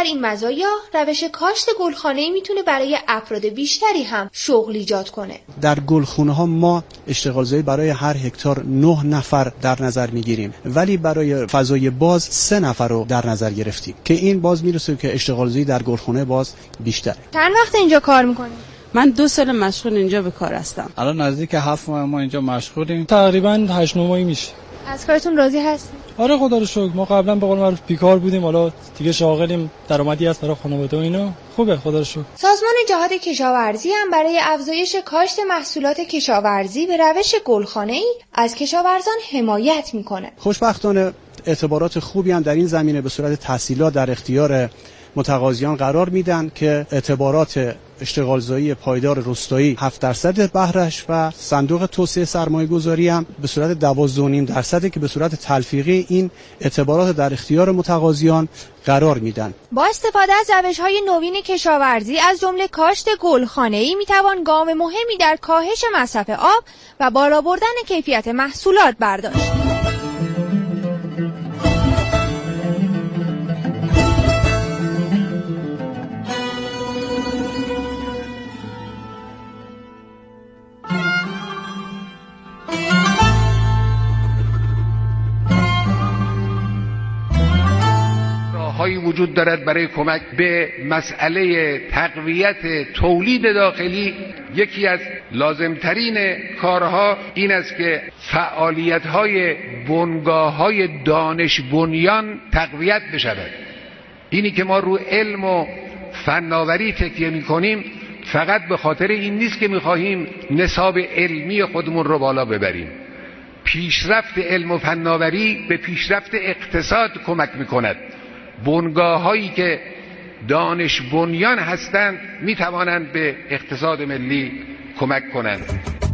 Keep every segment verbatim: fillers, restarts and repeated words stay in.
بر این مزایا، روش کاشت گلخانه‌ای میتونه برای افراد بیشتری هم شغل ایجاد کنه. در گلخانه‌ها ما اشتغالزایی برای هر هکتار نه نفر در نظر میگیریم، ولی برای فضای باز سه نفر رو در نظر گرفتیم که این باز میرسه که اشتغالزایی در گلخانه باز بیشتره. چند وقت اینجا کار میکنید؟ من دو سال مشغول اینجا به کار هستم. الان نزدیک هفت ماه ما اینجا مشغولیم. تقریبا هشت نه ماهی میشه. از کارتون راضی هستید؟ آره خدا رو شکر. ما قبلا به قول معروف بیکار بودیم، حالا دیگه شاغلیم، درآمدی هست برای خانواده و اینا. خوبه خدا رو شکر. سازمان جهاد کشاورزی هم برای افزایش کاشت محصولات کشاورزی به روش گلخانه‌ای از کشاورزان حمایت میکنه. خوشبختانه اعتبارات خوبی هم در این زمینه به صورت تسهیلات در اختیار متقاضیان قرار میدن که اعتبارات اشتغالزایی پایدار روستایی هفت درصد بهره‌اش و صندوق توسعه سرمایه‌گذاری هم به صورت دوازده و نیم درصد که به صورت تلفیقی این اعتبارات در اختیار متقاضیان قرار میدن. با استفاده از روش‌های نوین کشاورزی از جمله کاشت گلخانه‌ای میتوان گام مهمی در کاهش مصرف آب و بالا بردن کیفیت محصولات برداشت. هایی وجود دارد برای کمک به مسئله تقویت تولید داخلی. یکی از لازمترین کارها این است که فعالیت‌های بنگاه‌های دانش بنیان تقویت بشود. اینی که ما رو علم و فناوری تکیه می‌کنیم فقط به خاطر این نیست که می‌خواهیم نصاب علمی خودمون رو بالا ببریم. پیشرفت علم و فناوری به پیشرفت اقتصاد کمک می‌کند. بنگاه هایی که دانش بنیان هستند می توانند به اقتصاد ملی کمک کنند.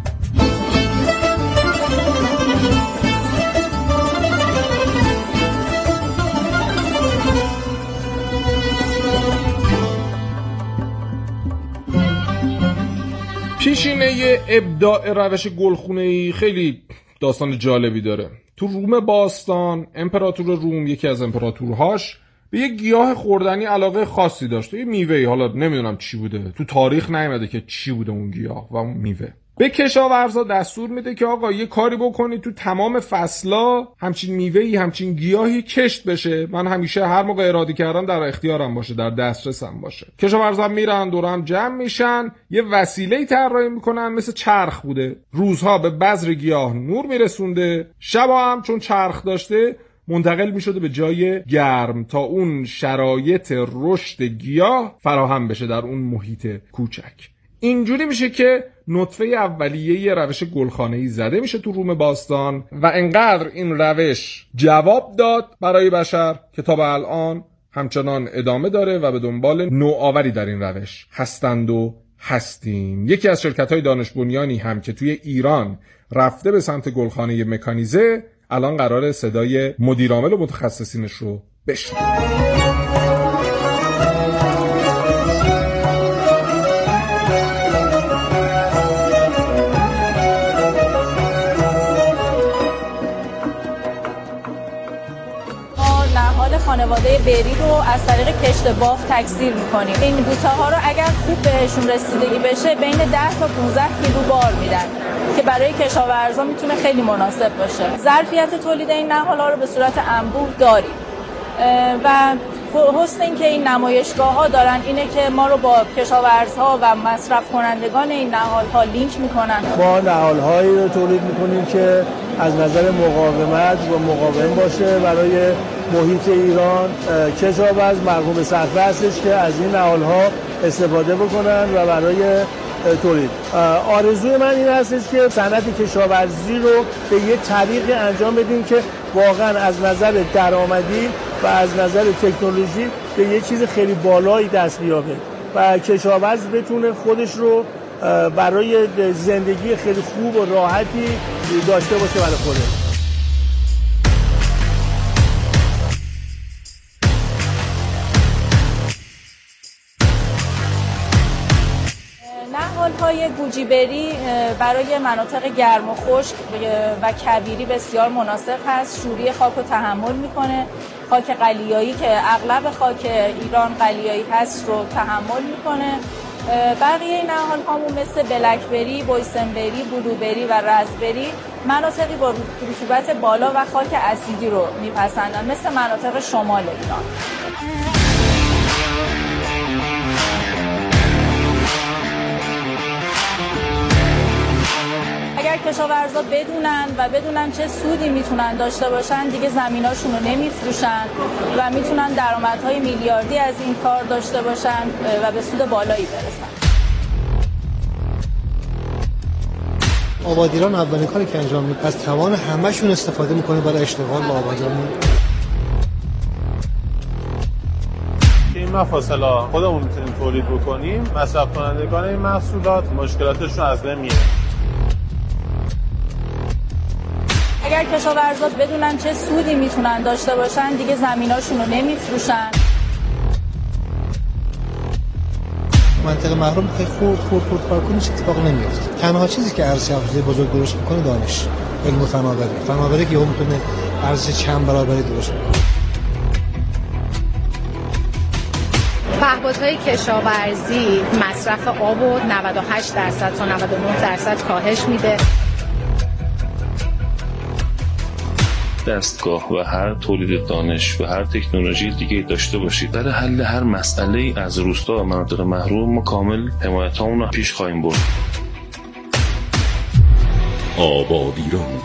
پیشینه ابداع روش گلخونه‌ای خیلی داستان جالبی داره. تو روم باستان امپراتور روم یکی از امپراتورهاش به یه گیاه خوردنی علاقه خاصی داشت. یه میوه‌ای، حالا نمیدونم چی بوده، تو تاریخ نیومده که چی بوده اون گیاه و اون میوه. به کشاورزا دستور میده که آقا یه کاری بکنید تو تمام فصلا همچین میوه‌ای، همچین گیاهی کشت بشه. من همیشه هر موقع اراده کردم در اختیارم باشه، در دسترسم باشه. کشاورزا میرن دور هم جمع میشن، یه وسیله‌ای طراحی میکنن مثل چرخ بوده. روزها به بذر گیاه نور میرسونده، شبا هم چون چرخ داشته منتقل میشده به جای گرم تا اون شرایط رشد گیاه فراهم بشه در اون محیط کوچک. اینجوری میشه که نطفه اولیه روش گلخانه‌ای زده میشه تو روم باستان و انقدر این روش جواب داد برای بشر که تا به الان همچنان ادامه داره و به دنبال نوآوری در این روش هستند و هستیم. یکی از شرکت‌های دانش بنیانی هم که توی ایران رفته به سمت گلخانه مکانیزه الان قراره صدای مدیرعامل و متخصصینش رو بشنویم. خانواده بری رو از طریق کشت باف تکثیر می‌کنیم. این بوته ها رو اگر خوب بهشون رسیدگی بشه بین ده تا پانزده کیلو بار میدن که برای کشاورزا میتونه خیلی مناسب باشه. ظرفیت تولید این نهال‌ها رو به صورت انبوه داریم و حسن این که این نمایشگاه‌ها دارن اینه که ما رو با کشاورزها و مصرف کنندگان این نهال‌ها لینک میکنن. ما نهال‌هایی رو تولید میکنیم که از نظر مقاومت و مقاوم باشه برای محیط ایران. کشاورز مرغوب صرفه هستش که از این نهال‌ها استفاده بکنن و برای تولید. آرزوی من این هستش که صنعت کشاورزی رو به یه طریقی انجام بدیم که واقعا از نظر درآمدی و از نظر تکنولوژی به یه چیز خیلی بالایی دست بیابه و کشاورز بتونه خودش رو برای زندگی خیلی خوب و راحتی داشته باشه برای خودش. نهال‌های گوجیبری برای مناطق گرم و خشک و کویری بسیار مناسب هست. شوری خاک رو تحمل میکنه خاک قلیایی که اغلب خاک ایران قلیایی هست رو تحمل میکنه. بقیه نهال هامون مثل بلکبری، بویسنبری، بلوبری و رزبری مناطقی با رطوبت بالا و خاک اسیدی رو میپسندن، مثل مناطق شمال ایران. اگر کشاورزا بدونن و بدونن چه سودی میتونن داشته باشن، دیگه زمیناشون رو نمیفروشن و میتونن درآمدهای میلیاردی از این کار داشته باشن و به سود بالایی برسن. آبادیران اولین کاری که انجام میده از توان همه‌شون استفاده میکنه برای اشتغال با آبادیران. که این مفاصل خودمون میتونیم تولید بکنیم، مصرف کنندگان این محصولات مشکلاتشون از بین میره. اگر کشاورزا بدونن چه سودی میتونن داشته باشن، دیگه زمیناشون رو نمیفروشن. منطقه محروم خیلی خورد خورد خورد کار کنه، چه اتفاقی نمیفته. تنها چیزی که ارزش افزوده بزرگ درست میکنه دانش، علم و فناوری. فناوری که اون میتونه ارزش چند برابری درست کنه. پهپادهای کشاورزی مصرف آب رو نود و هشت درصد تا نود و نه درصد کاهش میده. دستگاه و هر تولید دانش و هر تکنولوژی دیگه داشته باشید، برای حل هر مسئله از روستا و مناطق محروم ما کامل حمایتامون رو پیش خواهیم برد. آبادیران.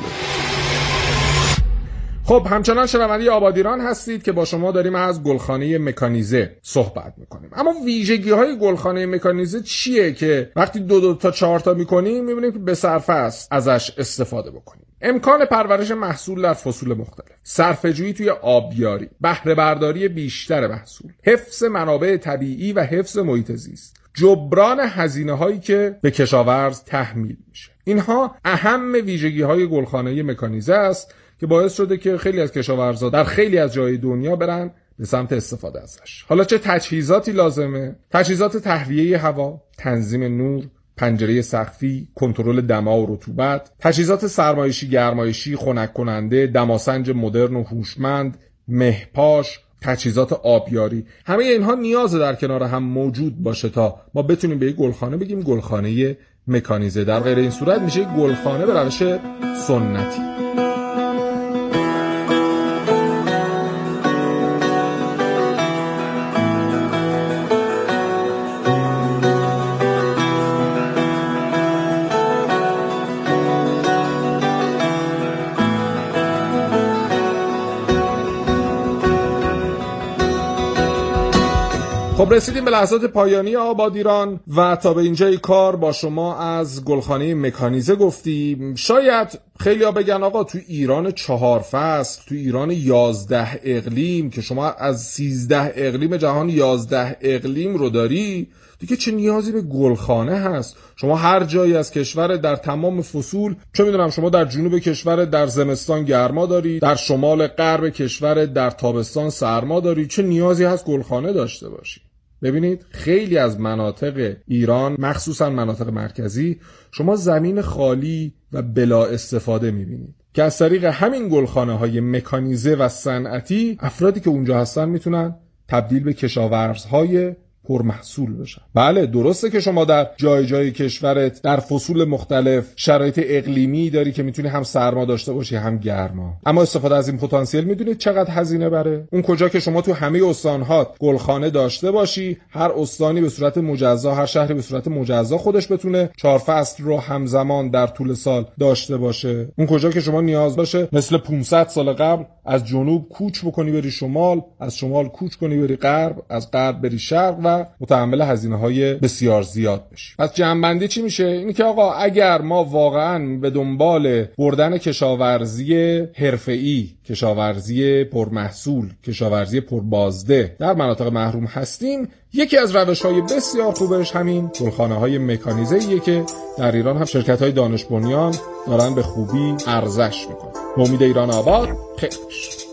خب همچنان شنونده آبادیران هستید که با شما داریم از گلخانه مکانیزه صحبت میکنیم. اما ویژگی های گلخانه مکانیزه چیه که وقتی دو دو تا چهار تا میکنیم میبینیم که به صرفه است ازش استفاده بکنیم؟ امکان پرورش محصول در فصول مختلف، صرفه‌جویی توی آبیاری، بهره برداری بیشتر محصول، حفظ منابع طبیعی و حفظ محیط زیست، جبران هزینه هایی که به کشاورز تحمیل میشه. اینها اهم ویژگی های گلخانه مکانیزه است که باعث شده که خیلی از کشاورزا در خیلی از جای دنیا برن به سمت استفاده ازش. حالا چه تجهیزاتی لازمه؟ تجهیزات تهویه هوا، تنظیم نور، پنجره سقفی، کنترل دما و رطوبت، تجهیزات سرمایشی گرمایشی، خنک کننده، دماسنج مدرن و هوشمند، مهپاش، تجهیزات آبیاری، همه اینها نیاز در کنار هم موجود باشه تا ما بتونیم به یک گلخانه بگیم گلخانه مکانیزه. در غیر این صورت میشه یک گلخانه به روش سنتی. خب رسیدیم به لحظات پایانی آبادیران و تا به اینجای کار با شما از گلخانه مکانیزه گفتیم. شاید خیلی ها بگن آقا تو ایران چهار فصل، تو ایران یازده اقلیم که شما از سیزده اقلیم جهان یازده اقلیم رو داری، دیگه چه نیازی به گلخانه هست؟ شما هر جایی از کشور در تمام فصول، چه میدونم شما در جنوب کشور در زمستان گرما داری، در شمال غرب کشور در تابستان سرما داری، چه نیازی هست گلخانه داشته باشی؟ ببینید خیلی از مناطق ایران، مخصوصا مناطق مرکزی، شما زمین خالی و بلا استفاده میبینید که از طریق همین گلخانه های مکانیزه و صنعتی افرادی که اونجا هستن میتونن تبدیل به کشاورزهای پرمحصول بشن. بله درسته که شما در جای جای کشورت در فصول مختلف شرایط اقلیمی داری که میتونی هم سرما داشته باشی هم گرما، اما استفاده از این پتانسیل میدونید چقدر هزینه بره؟ اون کجا که شما تو همه استان‌ها گلخانه داشته باشی، هر استانی به صورت مجزا، هر شهری به صورت مجزا خودش بتونه چهار فصل رو همزمان در طول سال داشته باشه. اون کجا که شما نیاز باشه مثل پانصد سال قبل از جنوب کوچ بکنی بری شمال، از شمال کوچ کنی بری غرب، از غرب بری شرق و متحمل هزینه‌های بسیار زیاد بشی. پس جمع‌بندی چی میشه؟ اینی که آقا اگر ما واقعاً به دنبال بردن کشاورزی حرفه‌ای، کشاورزی پرمحصول، کشاورزی پربازده در مناطق محروم هستیم، یکی از روش‌های بسیار خوبش همین گلخانه‌های مکانیزه‌ایه که در ایران هم شرکت‌های دانش بنیان دارن به خوبی ارزش میکنن. به امید ایران آباد، خیر باشه.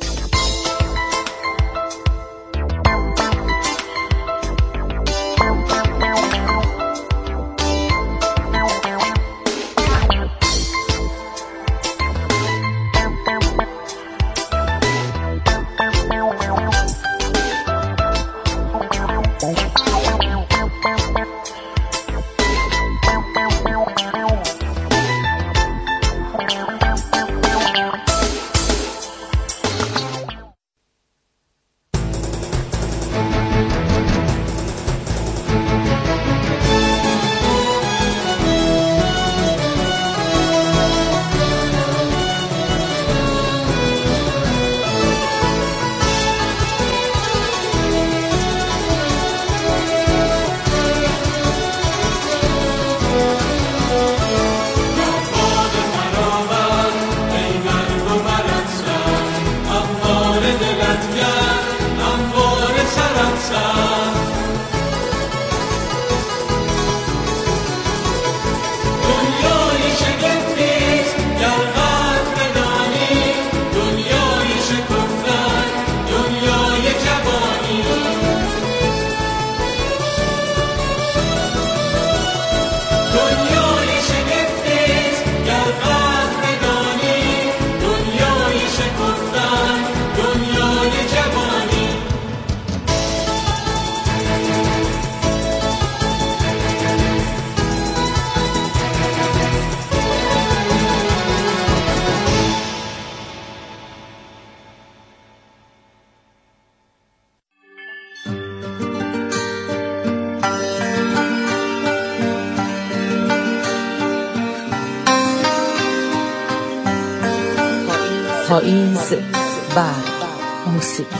پاییز و موسیقی.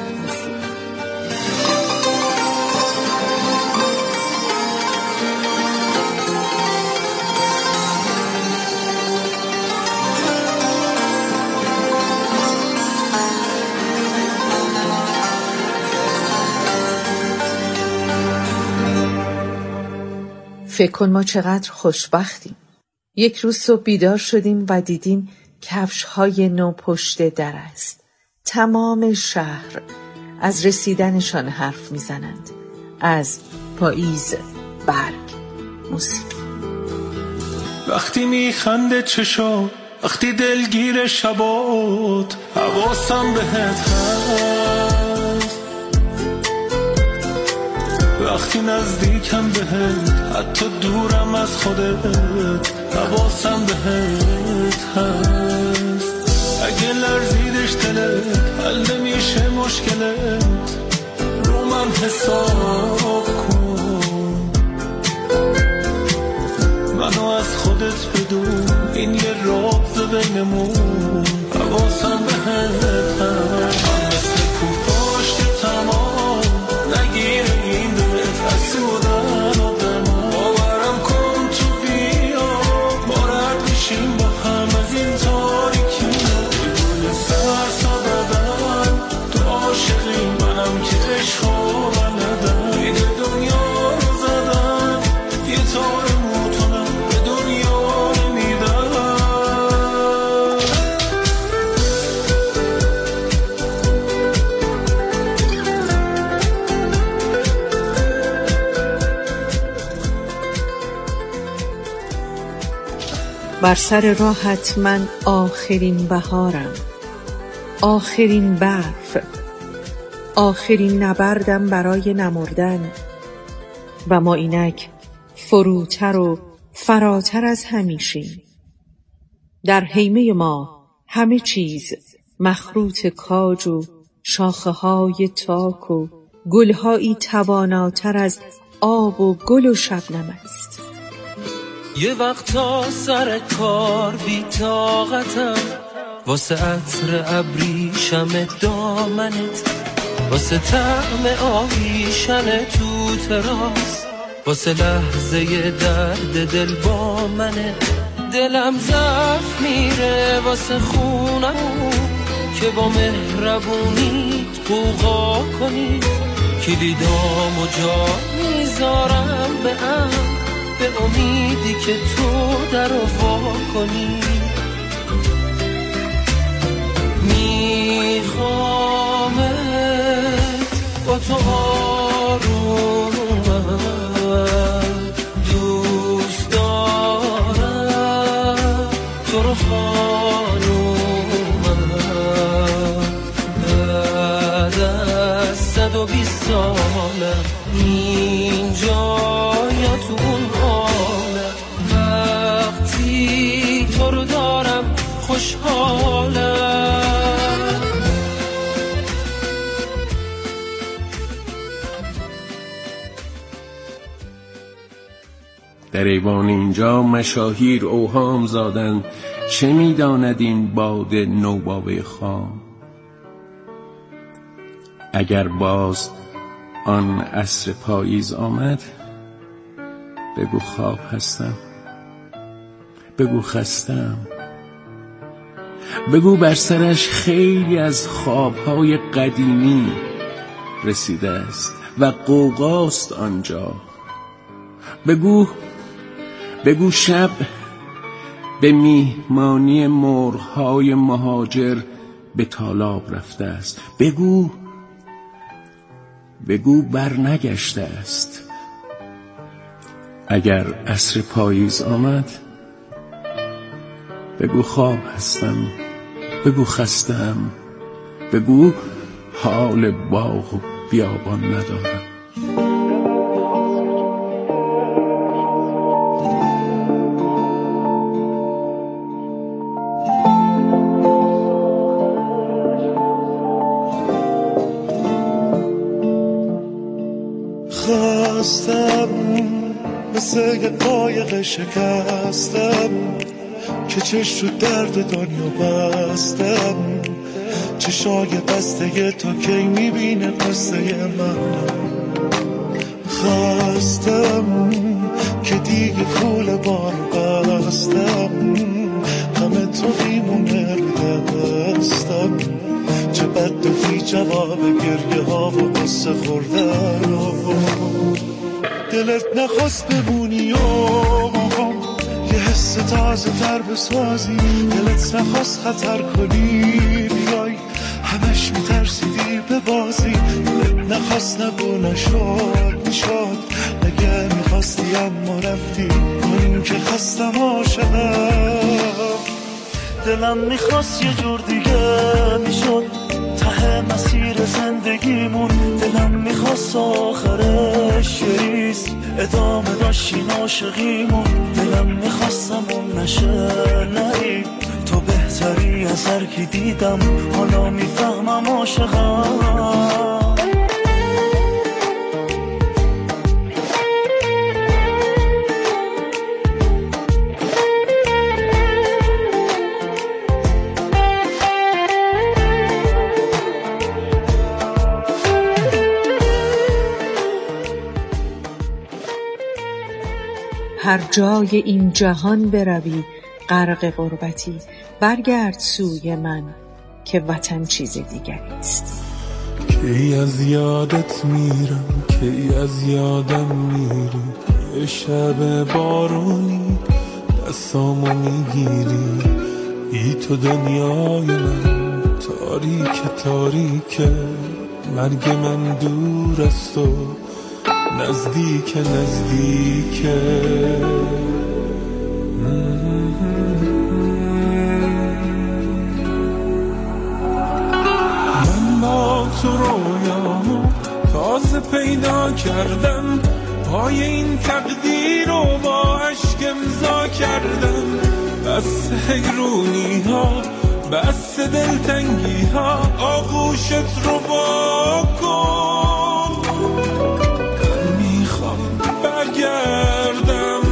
فکر کن ما چقدر خوشبختیم. یک روز صبح بیدار شدیم و دیدیم کفش‌های نو پشت در است. تمام شهر از رسیدنشان حرف میزنند. از پاییز، برگ، موسیقی. وقتی میخنده چشا، وقتی دلگیر شبات، حواسم بهت هست. وقتی نزدیکم بهت، حتی دورم از خودت، حواسم بهت هست. اگه لرزیدش دلت، حل نمیشه مشکلت، رو من حساب کن. منو از خودت بدون، این یه راز بینمون، حواسم بهت هست. من مثل کوپاشت تمام، نگیره این دلت حسودن و دمان. باورم کن تو بیا، ما رد میشیم با هم از این تاریکی. بگوی سر ساددن، تو عاشقی منم که عشقو بلدن. دید دنیا رو زدن، یه تار موتونم به دنیا نمیدن. بر سر راهت من آخرین بهارم، آخرین برف، آخرین نبردم برای نمردن. و ما اینک فروتر و فراتر از همیشیم. در خیمه ما همه چیز مخروط کاج و شاخه های تاک و گلهایی تواناتر از آب و گل و شبنم است. یه وقتا سر کار بی طاقتم، واسه عطر ابریشم دامنت، واسه طعم آویشن تو تراس، واسه لحظه درد دل با منه. دلم ضعف میره واسه خونم، که با مهربونیت قوقا کنی. کلیدامو جا میذارم به ام، به امیدی که تو در وا کنی. میخوامت با تو آرومم، دوست دارم تو رو خانومم. بعد از صد و بیست سالم اینجا یا تو اون عالم، وقتی تو رو دارم خوشحالم. در ایوان اینجا مشاهیر اوهام زادن، چه میداند این باد نوباوه خام. اگر باز آن عصر پاییز آمد، بگو خواب هستم، بگو خستم، بگو بر سرش خیلی از خوابهای قدیمی رسیده است و غوغاست آنجا. بگو بگو شب به میهمانی مرغ‌های مهاجر به تالاب رفته است. بگو بگو بر نگشته است. اگر عصر پاییز آمد، بگو خواب هستم، بگو خستم، بگو حال باغ و بیابان ندارم. خواستم مثل یه قایق شکستم، که چشم رو درد دنیا بستم، چشای بسته تو کی میبینه قصه من. خستم که دیگه کول بار بستم، همه تو بیمونه بدستم، چه بد و بی جواب گریه ها و قصه خوردن. دلت نخواست بمونی و یه حس تازه تر بسازی، دلت نخواست خطر کنی بیای، همش میترسیدی به بازی، دلت نخواست نبو نشد میشد، نگه میخواستی اما رفتی، من که خستم عاشقم. دلم میخواست یه جور دیگه میشد ته مسیر زندگیمون، دلم میخواست آخرش یریز ادامه داشتین عاشقیمون، دلم میخواستم اون نشه نری، تو بهتری از هر کی دیدم، حالا میفهمم عاشقم. هر جای این جهان بروی غرق غربتی، برگرد سوی من که وطن چیز دیگری است. کی از یادت میرم، کی از یادم میری، یه شب بارونی دستامو میگیری، ای تو دنیای من تاریک تاریکه، مرگ من دور است و نزدیک نزدیکه. من با تو رویامو تازه پیدا کردم، پای این تقدیر رو با عشق امضا کردم، بس حیرونی ها بس دلتنگی ها، آغوشت رو با کن، برگردم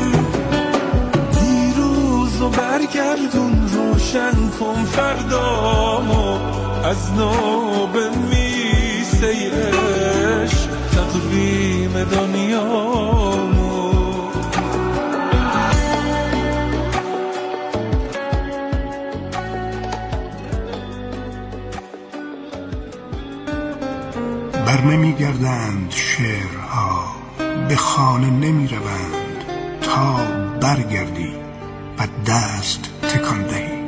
دیروز و برگردون، روشن کن فردامو از نو بنویسه عشق تقویم دنیامو. بر نمی گردند شعرها، به خانه نمی روند تا برگردی و دست تکان دهی.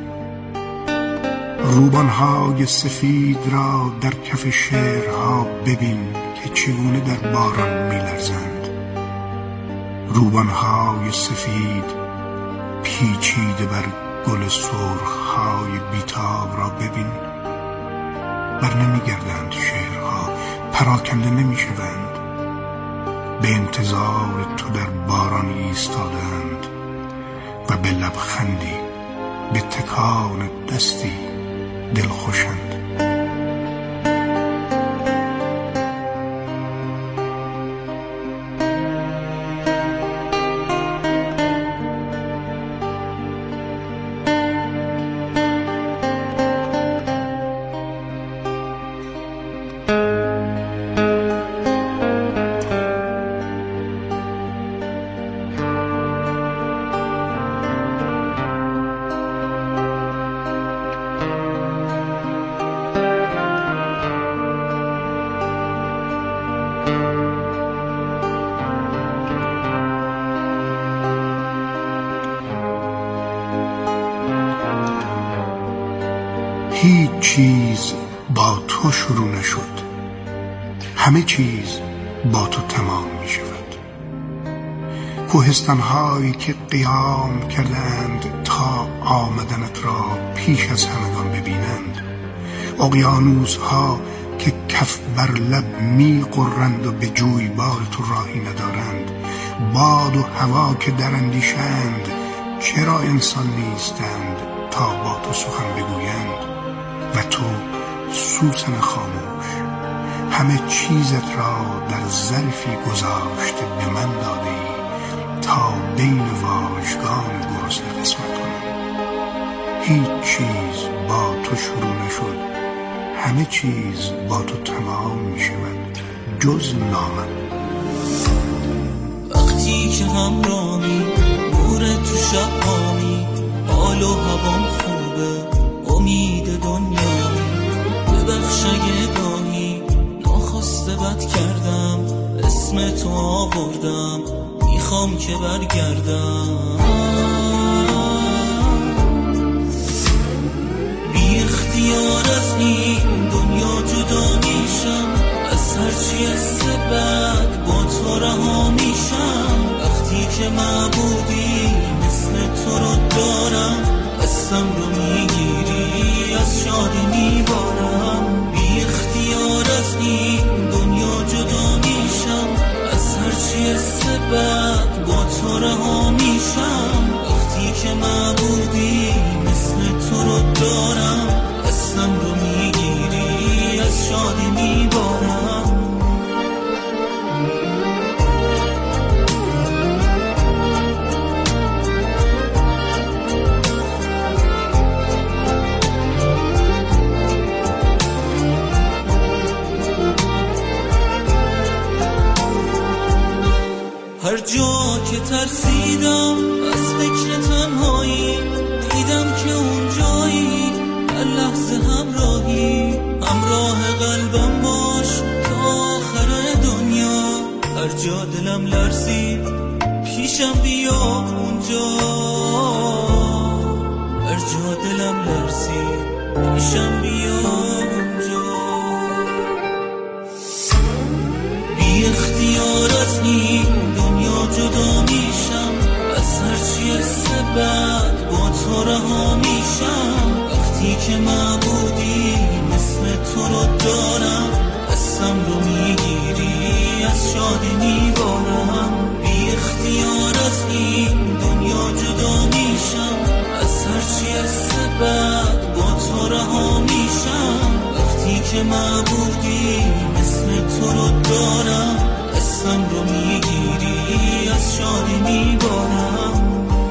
روبانهای سفید را در کف شعرها ببین که چگونه در باران می لرزند. روبانهای سفید پیچیده بر گل سرخهای بیتاب را ببین. بر نمی گردند شعرها، پراکنده نمی شوند، به انتظار تو در باران ایستادند و به لبخندی به تکان دستی دلخوشند. هیچ چیز با تو شروع نشد، همه چیز با تو تمام می شود. کوهستان‌هایی که قیام کردند تا آمدنت را پیش از همگان ببینند، اقیانوس‌ها که کف بر لب می قرند و به جویبار تو راهی ندارند، باد و هوا که در اندیشند چرا انسان نیستند تا با تو سخن بگویند، و تو سوسن خاموش همه چیزت را در ظرفی گذاشته به من داده ای تا بین واژگان گرسنه قسمت کنم. هیچ چیز با تو شروع نشد، همه چیز با تو تمام می شود جز نامم. وقتی که همراهی نور تو شب هامی، حال و هوام خوبه امید دنیایی. ببخش اگه گاهی ناخواسته بد کردم، اسم تو آوردم میخوام که برگردم. بی اختیار از این دنیا جدا میشم، از هرچی از بعد با تو رها میشم. وقتی که معبودی مثل تو رو دارم، قسم رو میگیری از شادی میبارم. بی اختیار از این دنیا جدا میشم، از هرچی از بعد با تو رها میشم. وقتی که معبودی مثل تو رو دارم، قسم رو میگیری از شادی میبارم. هر جا که ترسیدم از فکر تنهایی، دیدم که اون جایی هر لحظه همراهی. همراه قلبم باش تا آخر دنیا، هر جا دلم لرزید پیشم بیا اونجا. هر جا دلم لرزید پیشم بیا اونجا. بی اختیار از این دنیا جدا میشم، از هرچی از بعد با تو رها میشم. وقتی که معبودی مثل تو رو دارم، قسم رو میگیری از شادی میبارم. بی اختیار از این دنیا جدا میشم، از هرچی از بعد با تو رها میشم. وقتی که معبودی مثل تو رو دارم، قسم رو میگیری از شادی میبارم.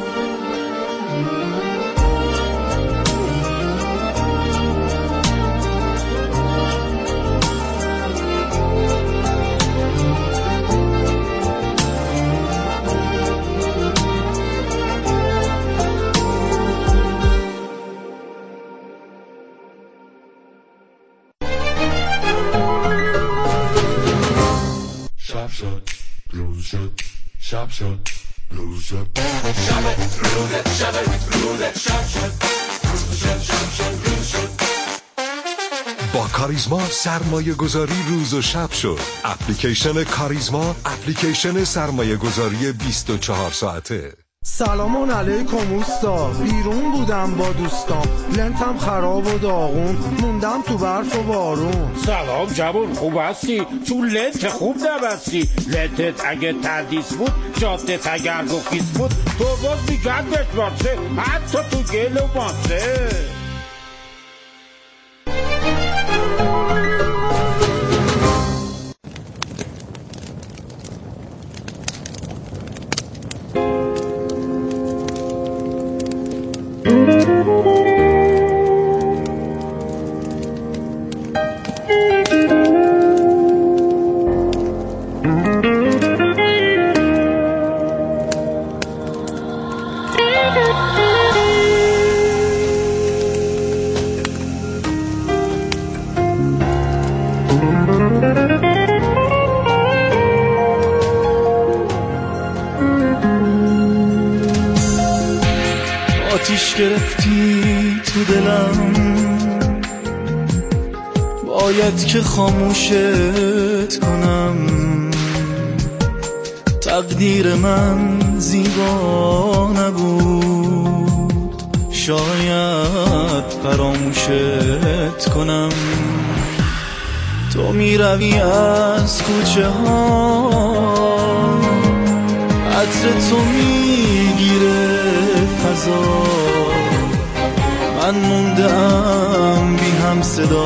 شب شد روز شد، شب شد روز شد، شب روز شب روز شب شد روز شد، شب شد روز شد. با کاریزما سرمایه گذاری روز و شب شد. اپلیکیشن کاریزما، اپلیکیشن سرمایه گذاری بیست و چهار ساعته. سلامون علیکم اوستا، بیرون بودم با دوستام، لنتم خراب و داغون، موندم تو برف و بارون. سلام جوون، خوب هستی؟ تو لنت خوب نبستی. لنتت اگه تردیس بود، جادت اگر گفیس بود، تو باز میگردت واسه حتی تو گل و ماسه. آتیش گرفتی تو دلم، باید که خاموشت کنم. تقدیر من زیبا نبود، شاید فراموشت کنم. تو می روی از کوچه ها، عطر تو میگیره فضا، من موندم بی هم صدا.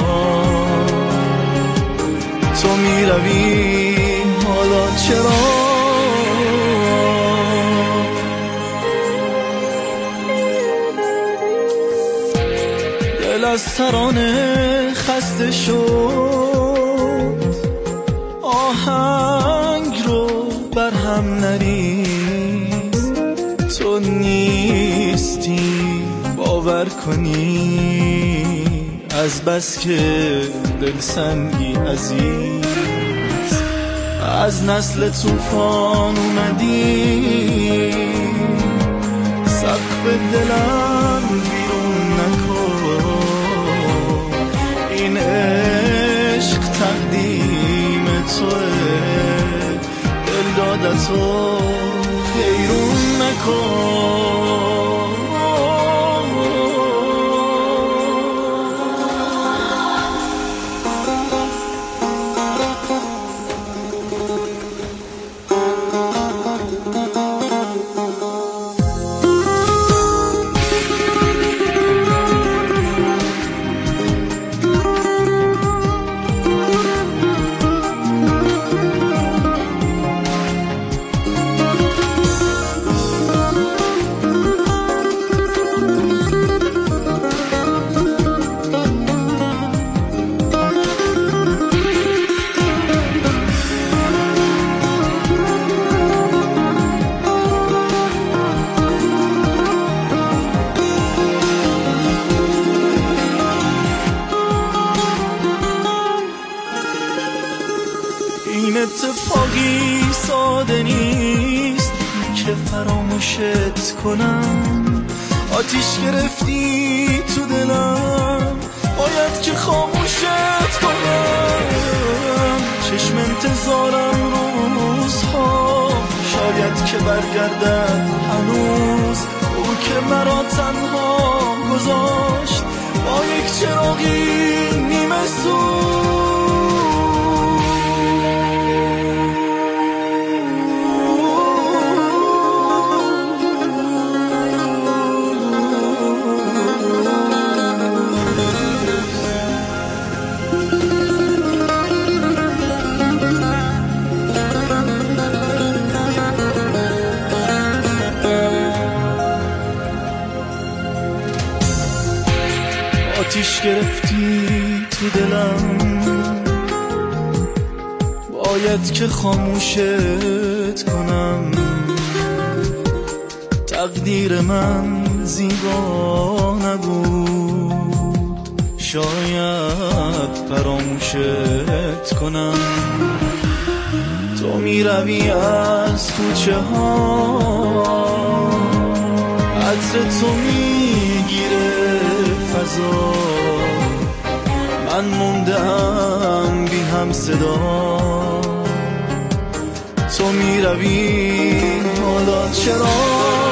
تو می روی حالا چرا؟ ترانه خسته شد، آهنگ رو بر هم نریز، تو نیستی باور کنی از بس که دلسنگی عزیز. از نسل طوفان اومدی، سقف دلم بیرون نکن، این عشق تقدیم توه، دل دادتو حیرون نکن. این اتفاقی ساده نیست که فراموشت کنم، آتیش گرفتی تو دلم، باید که خاموشت کنم. چشم انتظارم روزها، شاید که برگردد هنوز، او که مرا تنها گذاشت با یک چراغی نیمه سوز. آتیش گرفتی تو دلم، باید که خاموشت کنم. تقدیر من زیبا نبود، شاید فراموشت کنم. تو می روی از کوچه ها، عطر تو می گیره فضا، من موندم بی هم صدا. تو می روی حالا چرا